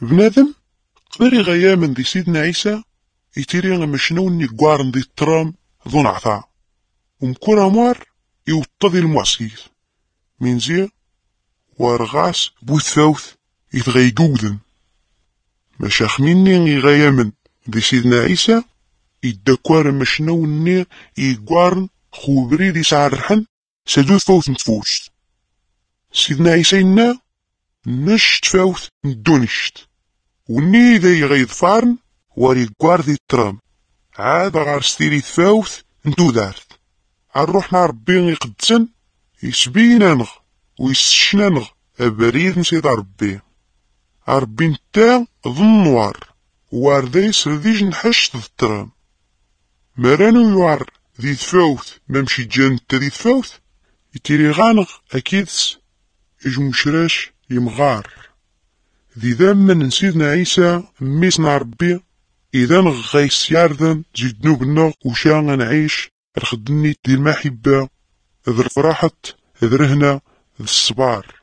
بنادم قدر يغيامن دي سيدنا عيسى يتيري مشنون يقارن دي الترام ذو نعثا ومكورا مار يوطدي المعسيث من زي وارغاس بوثفوث يتغيقودن مشاخ مني يغيامن دي سيدنا عيسى يدكوار مشنون يقارن خوبري دي سعرحن سدوث فوث نتفوشت سيدنا عيسى إنا نشت فوث ندونشت وني ذا يغيظ فارن واري قواردي الترام عاد غار ستيري تفاوث ندو دارت عالروحنا ربي يقدسن يسبينانغ ويسشنانغ أبريد نسيد ربي ربي نتا ظنوار وار ذا يسرديج نحشت ذا الترام مرانو يوار ذي تفاوث ممشي جان تا ذي تفاوث يتيري غانغ أكيدس إجمشراش يمغار ذي ذامن سيدنا عيسى ميسنا ربي إذا غيس ياردن زيد نوبنا وشان نعيش الخدني دي المحبة ذي الفراحة ذي رهنة ذي الصبار.